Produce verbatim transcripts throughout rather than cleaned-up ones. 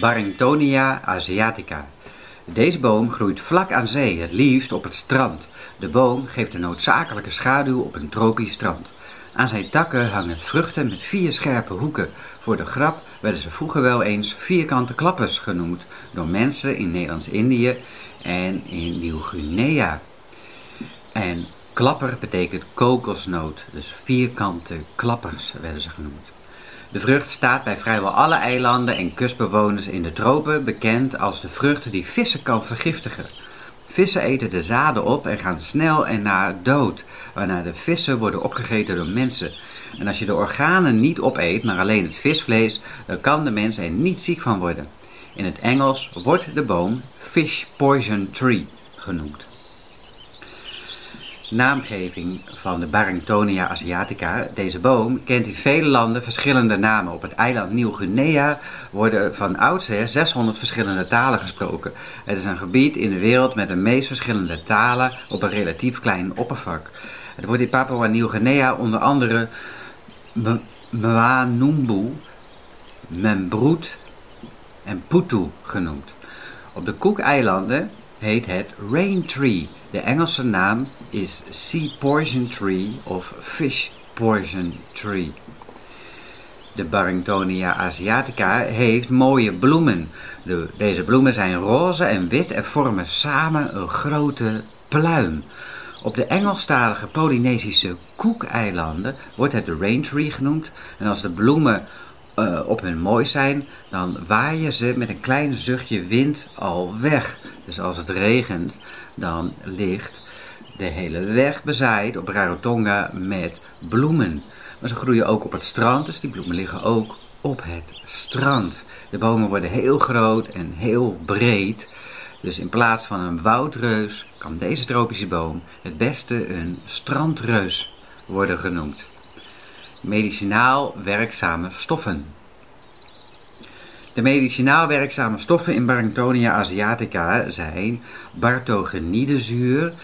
Barringtonia asiatica. Deze boom groeit vlak aan zee, het liefst op het strand. De boom geeft een noodzakelijke schaduw op een tropisch strand. Aan zijn takken hangen vruchten met vier scherpe hoeken. Voor de grap werden ze vroeger wel eens vierkante klappers genoemd door mensen in Nederlands-Indië en in Nieuw-Guinea. En klapper betekent kokosnoot, dus vierkante klappers werden ze genoemd. De vrucht staat bij vrijwel alle eilanden en kustbewoners in de tropen bekend als de vrucht die vissen kan vergiftigen. Vissen eten de zaden op en gaan snel en na dood, waarna de vissen worden opgegeten door mensen. En als je de organen niet opeet, maar alleen het visvlees, dan kan de mens er niet ziek van worden. In het Engels wordt de boom fish poison tree genoemd. Naamgeving van de Barringtonia asiatica. Deze boom kent in vele landen verschillende namen. Op het eiland Nieuw-Guinea worden van oudsher zeshonderd verschillende talen gesproken. Het is een gebied in de wereld met de meest verschillende talen op een relatief klein oppervlak. Het wordt in Papua Nieuw-Guinea onder andere Mwanumbu, Membroet en Putu genoemd. Op de Cookeilanden heet het rain tree. De Engelse naam is sea poison tree of fish poison tree. De Barringtonia asiatica heeft mooie bloemen. De, deze bloemen zijn roze en wit en vormen samen een grote pluim. Op de Engelstalige Polynesische Cookeilanden wordt het de rain tree genoemd. En als de bloemen uh, op hun mooi zijn, dan waaien ze met een klein zuchtje wind al weg. Dus als het regent, dan ligt de hele weg bezaaid op Rarotonga met bloemen. Maar ze groeien ook op het strand, dus die bloemen liggen ook op het strand. De bomen worden heel groot en heel breed. Dus in plaats van een woudreus kan deze tropische boom het beste een strandreus worden genoemd. Medicinaal werkzame stoffen. De medicinaal werkzame stoffen in Barringtonia asiatica zijn bartogenidezuur,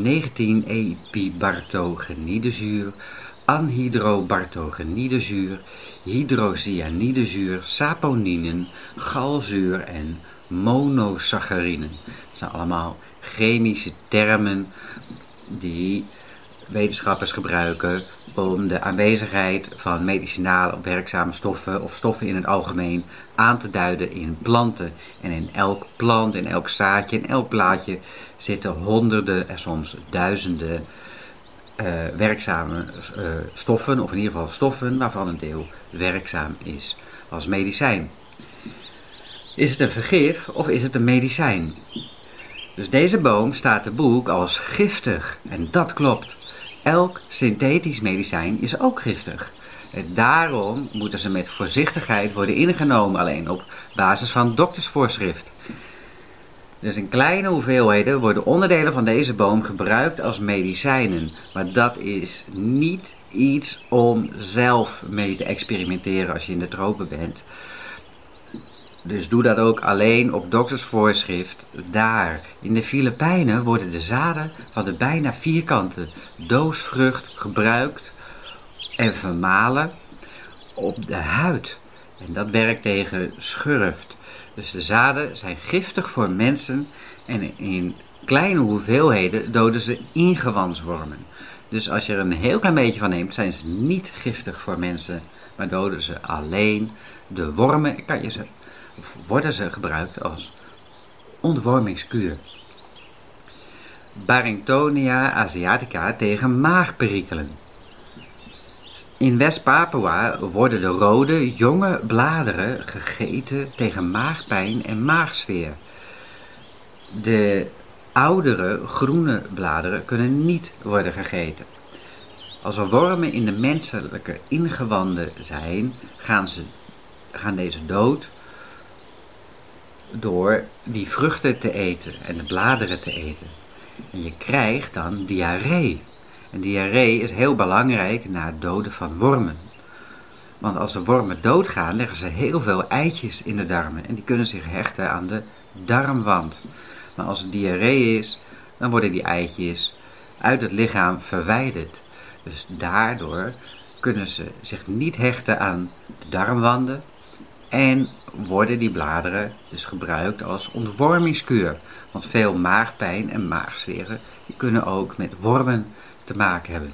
negentien-epibartogenidezuur, anhydrobartogenidezuur, hydrocyanide, saponinen, galzuur en monosaccharinen. Dat zijn allemaal chemische termen die wetenschappers gebruiken om de aanwezigheid van medicinaal werkzame stoffen of stoffen in het algemeen aan te duiden in planten. En in elk plant, in elk zaadje, in elk blaadje zitten honderden en soms duizenden uh, werkzame uh, stoffen, of in ieder geval stoffen waarvan een deel werkzaam is als medicijn. Is het een vergif of is het een medicijn? Dus deze boom staat te boek als giftig en dat klopt. Elk synthetisch medicijn is ook giftig. En daarom moeten ze met voorzichtigheid worden ingenomen, alleen op basis van doktersvoorschrift. Dus in kleine hoeveelheden worden onderdelen van deze boom gebruikt als medicijnen. Maar dat is niet iets om zelf mee te experimenteren als je in de tropen bent. Dus doe dat ook alleen op doktersvoorschrift daar. In de Filipijnen worden de zaden van de bijna vierkante doosvrucht gebruikt en vermalen op de huid. En dat werkt tegen schurft. Dus de zaden zijn giftig voor mensen en in kleine hoeveelheden doden ze ingewanswormen. Dus als je er een heel klein beetje van neemt, zijn ze niet giftig voor mensen, maar doden ze alleen de wormen. Kan je ze Of worden ze gebruikt als ontwormingskuur. Barringtonia asiatica tegen maagperikelen. In West-Papua worden de rode, jonge bladeren gegeten tegen maagpijn en maagsfeer. De oudere, groene bladeren kunnen niet worden gegeten. Als er wormen in de menselijke ingewanden zijn, gaan, ze, gaan deze dood door die vruchten te eten en de bladeren te eten. En je krijgt dan diarree. En diarree is heel belangrijk na het doden van wormen. Want als de wormen doodgaan, leggen ze heel veel eitjes in de darmen. En die kunnen zich hechten aan de darmwand. Maar als er diarree is, dan worden die eitjes uit het lichaam verwijderd. Dus daardoor kunnen ze zich niet hechten aan de darmwanden. En worden die bladeren dus gebruikt als ontwormingskuur. Want veel maagpijn en maagzweren die kunnen ook met wormen te maken hebben.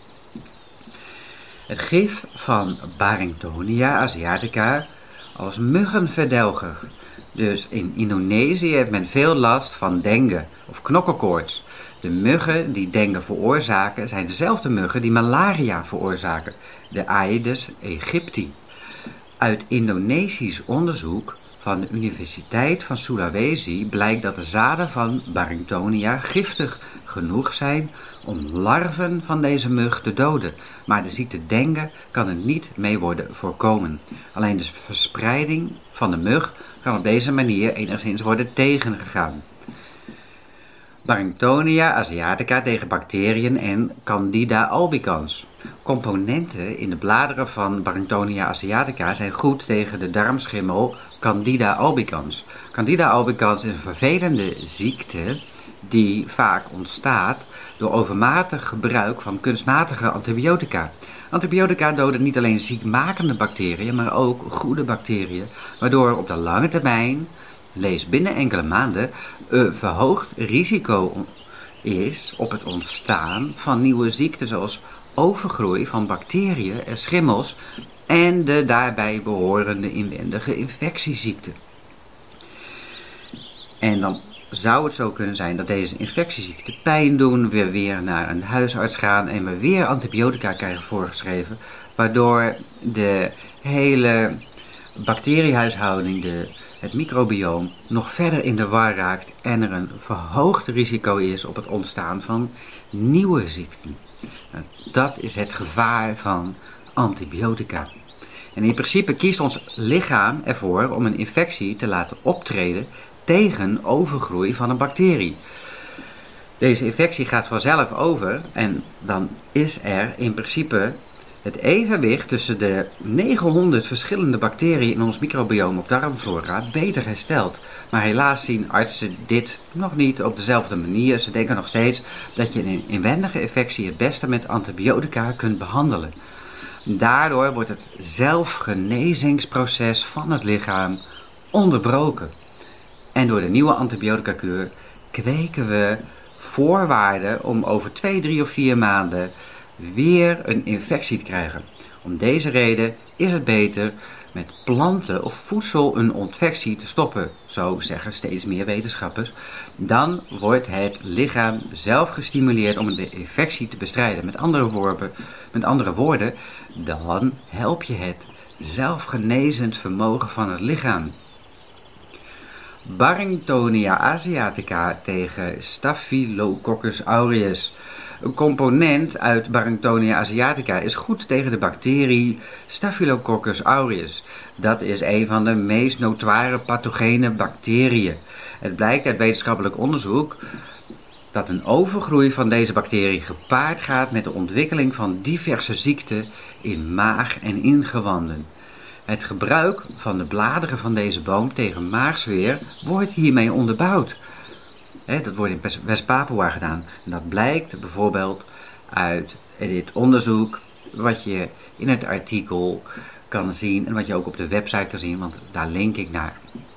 Het gif van Barringtonia asiatica als muggenverdelger. Dus in Indonesië heeft men veel last van dengue of knokkelkoorts. De muggen die dengue veroorzaken zijn dezelfde muggen die malaria veroorzaken, de Aedes aegypti. Uit Indonesisch onderzoek van de Universiteit van Sulawesi blijkt dat de zaden van Barringtonia giftig genoeg zijn om larven van deze mug te doden. Maar de ziekte dengue kan er niet mee worden voorkomen. Alleen de verspreiding van de mug kan op deze manier enigszins worden tegengegaan. Barringtonia asiatica tegen bacteriën en Candida albicans. Componenten in de bladeren van Barringtonia asiatica zijn goed tegen de darmschimmel Candida albicans. Candida albicans is een vervelende ziekte die vaak ontstaat door overmatig gebruik van kunstmatige antibiotica. Antibiotica doden niet alleen ziekmakende bacteriën, maar ook goede bacteriën, waardoor op de lange termijn, lees binnen enkele maanden, een verhoogd risico is op het ontstaan van nieuwe ziekten zoals overgroei van bacteriën en schimmels en de daarbij behorende inwendige infectieziekten. En dan zou het zo kunnen zijn dat deze infectieziekten pijn doen, we weer naar een huisarts gaan en we weer antibiotica krijgen voorgeschreven, waardoor de hele bacteriehuishouding, de, het microbioom, nog verder in de war raakt en er een verhoogd risico is op het ontstaan van nieuwe ziekten. Nou, dat is het gevaar van antibiotica. En in principe kiest ons lichaam ervoor om een infectie te laten optreden tegen overgroei van een bacterie. Deze infectie gaat vanzelf over en dan is er in principe het evenwicht tussen de negenhonderd verschillende bacteriën in ons microbioom op darmflora beter hersteld. Maar helaas zien artsen dit nog niet op dezelfde manier. Ze denken nog steeds dat je een inwendige infectie het beste met antibiotica kunt behandelen. Daardoor wordt het zelfgenezingsproces van het lichaam onderbroken. En door de nieuwe antibiotica-kuur kweken we voorwaarden om over twee, drie of vier maanden weer een infectie te krijgen. Om deze reden is het beter met planten of voedsel een infectie te stoppen, zo zeggen steeds meer wetenschappers. Dan wordt het lichaam zelf gestimuleerd om de infectie te bestrijden. Met andere woorden, met andere woorden, dan help je het zelfgenezend vermogen van het lichaam. Barringtonia asiatica tegen Staphylococcus aureus. Een component uit Barringtonia asiatica is goed tegen de bacterie Staphylococcus aureus. Dat is een van de meest notoire pathogene bacteriën. Het blijkt uit wetenschappelijk onderzoek dat een overgroei van deze bacterie gepaard gaat met de ontwikkeling van diverse ziekten in maag en ingewanden. Het gebruik van de bladeren van deze boom tegen maagzweer wordt hiermee onderbouwd. He, dat wordt in West-Papua gedaan. En dat blijkt bijvoorbeeld uit dit onderzoek, wat je in het artikel kan zien en wat je ook op de website kan zien, want daar link ik naar.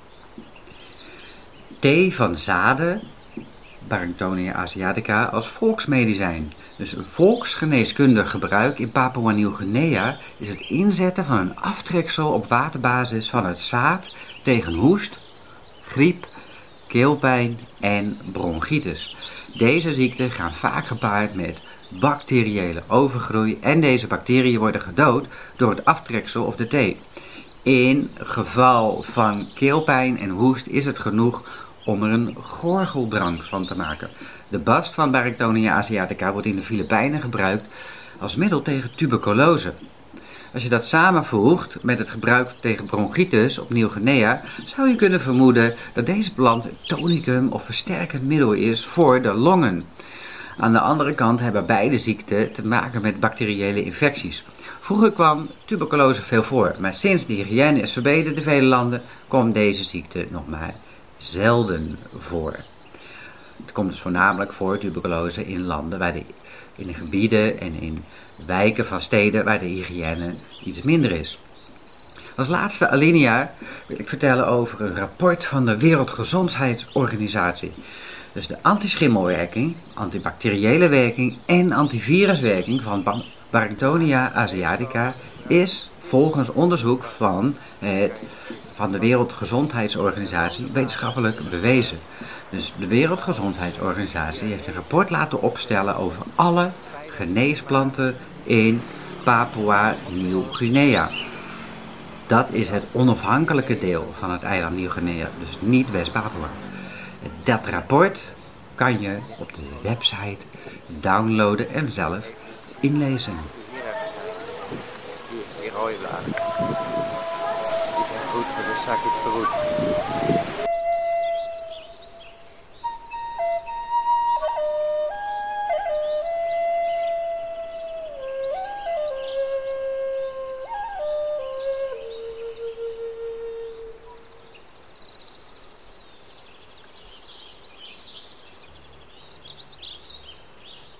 Thee van zaden, Barringtonia asiatica, als volksmedicijn. Dus een volksgeneeskundig gebruik in Papua-Nieuw-Guinea is het inzetten van een aftreksel op waterbasis van het zaad tegen hoest, griep, keelpijn en bronchitis. Deze ziekten gaan vaak gepaard met bacteriële overgroei en deze bacteriën worden gedood door het aftreksel of de thee. In geval van keelpijn en hoest is het genoeg om er een gorgeldrank van te maken. De bast van Barringtonia asiatica wordt in de Filipijnen gebruikt als middel tegen tuberculose. Als je dat samenvoegt met het gebruik tegen bronchitis op Nieuw-Guinea, zou je kunnen vermoeden dat deze plant een tonicum of versterkend middel is voor de longen. Aan de andere kant hebben beide ziekten te maken met bacteriële infecties. Vroeger kwam tuberculose veel voor, maar sinds de hygiëne is verbeterd in vele landen, komt deze ziekte nog maar zelden voor. Het komt dus voornamelijk voor, tuberculose, in landen waar de, in de gebieden en in wijken van steden waar de hygiëne iets minder is. Als laatste alinea wil ik vertellen over een rapport van de Wereldgezondheidsorganisatie. Dus de antischimmelwerking, antibacteriële werking en antiviruswerking van Barringtonia asiatica is volgens onderzoek van, het, van de Wereldgezondheidsorganisatie wetenschappelijk bewezen. Dus de Wereldgezondheidsorganisatie heeft een rapport laten opstellen over alle geneesplanten in Papua-Nieuw-Guinea. Dat is het onafhankelijke deel van het eiland Nieuw-Guinea, dus niet West-Papua. Dat rapport kan je op de website downloaden en zelf inlezen. Die rode bladeren. Die zijn goed voor de zakje verroet.